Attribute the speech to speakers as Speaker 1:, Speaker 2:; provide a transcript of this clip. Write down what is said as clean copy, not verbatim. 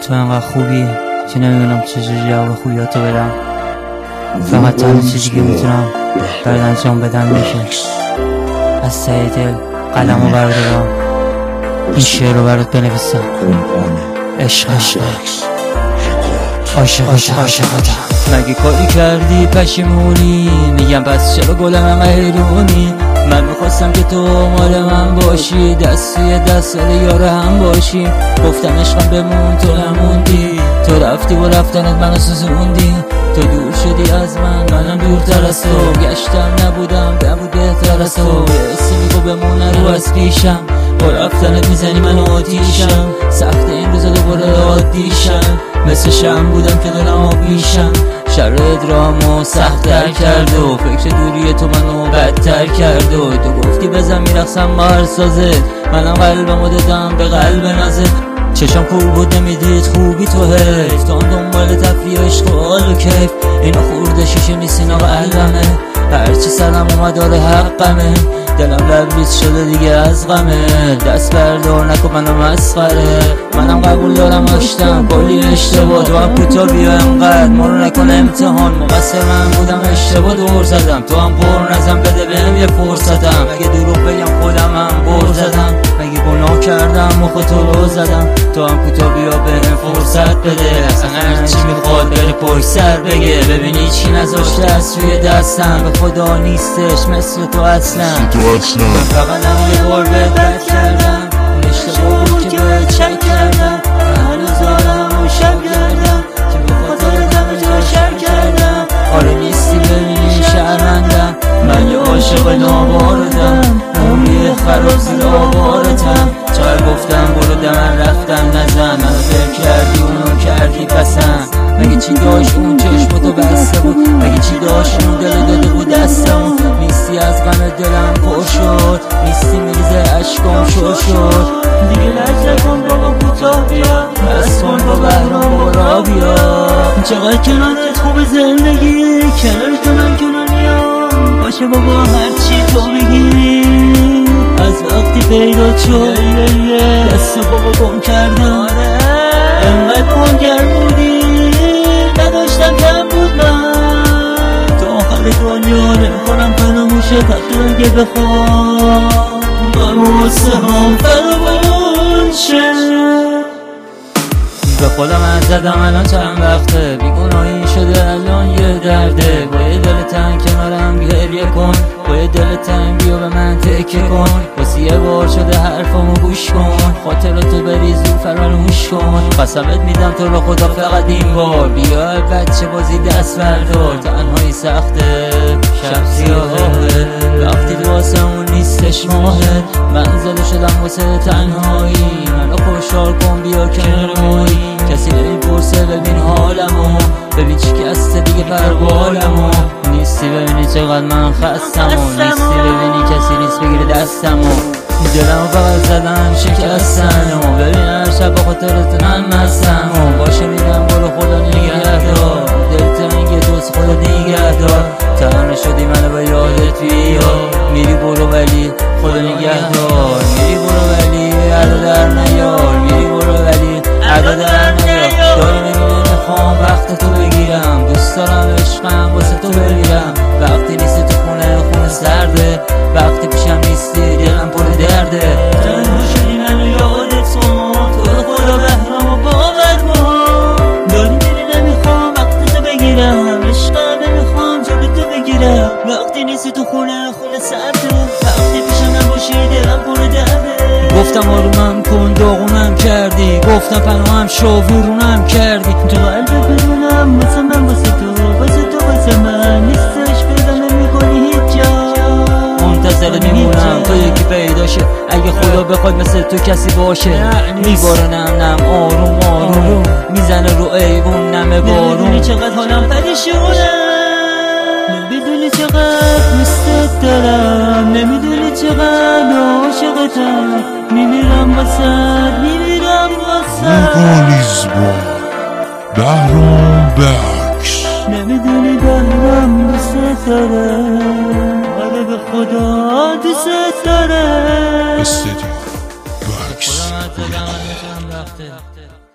Speaker 1: تو انقدر خوبی که نمیدونم چجوری جواب خوبیاتو بدم. فقط تنها چیزی که میتونم برات انجام بدم میشه از ته دل قلمو بردارم این شعر رو برات بنویسم. عشق عاشقاتم. مگه کاری کردی پشیمونی؟ میگم پس چرا گلم حیرونی؟ من میخواستم که تو مال من باشی، دست توی دست یار هم باشی. گفتم عشقم بمون تو نموندی، تو رفتی و رفتنت منو سوزوندی. تو دور شدی از منم دورتر از تو. گشتم نبود بهتر از تو. حسی میگو بمونه رو از پیشم، با رفتنت میزنی منو آتیشم. سخت این روزا دوباره عادیشم، مثل شم بودم که دلم آب میشم. شرایط رامو سخت‌تر کرد و فکر دوری تو منو بدتر کرد و تو گفتی بزن میرقصم با هر سازت. منم قلبمو دادم به قلب نازت. چشم کور بود نمیدید خوبی تو حیف، تو هم دنبال تفریح عشق و حال و کیف. اینا خورده شیشه نیست اینا قلبمه، هرچی سرم اومد داره حقمه. دلم لبریز شده دیگه از غمه، دست بردار نکن منو مسخره. منم قبول دارم داشتم کلی اشتباه، تو هم کوتا بیا انقدر ما رو نکن امتحان. مقصر من بودم اشتباه دور زدم، تو هم پر نزن بده بهم یه فرصتم. اگه دروغ بگم خودم هم بر زدم، مگه گناه کردم مخ تو رو زدم. تو هم کوتا بیا بهم فرصت بده، اصلا هرچی میخواد بره پشت سر بگه. ببینی چی نذاشته از توی دستم، به خدا نیستش مثل تو اصلا. من فقط هم یه بار بهت بد کردم، اون اشتباه بود که بهت شک کردم. هنوز آدم و شب کردم که به خاطر همه جا شر کردم. آره نیستی ببینی شرمندم، من یه عاشق ناباردم. عمری خراب زیر آوارتم، چای گفتم برو دمن رفتم نزن. منو دل کردی اونو کردی پسند. مگه چی داشت اون چشمتو بسته بود؟ مگه چی داشت اون دل داده بود دستمون؟ نیستی از غم دلم پر شد، نیستی میریزه عشقام شد. دیگه لرزه کن بابا کوتاه بیا، بس کن با بهرام برا بیا. چقدر کنارت خوب زندگی، کنارت من کناریم باشه بابا هرچی تو بگی. از وقتی پیدا شد دست بابا گم کردم، انقدر کنگر بودی نداشتم کم بود. من تا آخر دنیا نمیکنم فراموشت، حتی اگه بخوام واسه هم فرامون شه. به خودم از زدم الان چند وقته، بیگناهی شده الان یه درده. با یه دل تنگ کنارم گریه کن، با یه دل تنگ بیا به من تکه کن. واسه یه بار شده حرفامو گوش کن، خاطراتو بریز و فراموش کن. قسمت میدم تو رو خدا فقط این بار بیا بچه بازی دست بردار. تنهایی سخته شب سیاهه، وقتی تو واسمون نیستش ماهه. من زده شدم واسه تنهایی، منو خوشحال کن بیا کنار مایی. کسی نمیپرسه ببین حالمو، ببین چی که هسته دیگه پروالمو. نیستی ببینی چقدر من خستمو، نیستی ببینی کسی نیست بگیره دستمو. دلمو فقط زدن شکستنو، ببین هر شب با خاطرتونم مستمو. باشه میگم برو خدا نگهدار، دلتنگ دوست خدا نگهدار. تنها شدی منو به یادت بیار، میری برو ولی خدا نگهدار. میری برو ولی عدا در نیار، میری برو ولی عدا در نیار. داری میبینه نخوام وقت تو بگیرم، دوست دارم عشقم واسه تو بگیرم. وقتی نیستی تو خونه سرده، وقتی پیشم نیستی دلم پر درده. تنها شدی منو یادت کن، تو خدا بهرام و باور کن. داری میری نمیخوام وقت تو بگیرم، عشقم نمیخوام جلو تو بگیرم. وقتی نیستی تو خونه سرده، وقتی پیشم نباشی دلم پر درده. گفتم آرومم کن داغونم کردی، گفتم پناهم شو ویرونم کردی. تو قلبت بدونم واسه من واسه تو واسه من نیستش پیدا نمیکنی هیچ جا. منتظر میمونم تو یکی پیدا شه، اگه خدا بخواد مثل تو کسی باشه. میباره نم آروم میزنه رو ایوون نم بارون. نمیدونی چقدر حالم پریشونه، نمیدونی چقدر دوستت دارم، نمیدونی چقدر عاشقتم. میمیرم واسه
Speaker 2: لیزبون بهرام بکس.
Speaker 1: نمیدونی بهرام دوست داره، آره به خدا دوست داره.
Speaker 2: استدیو بکس.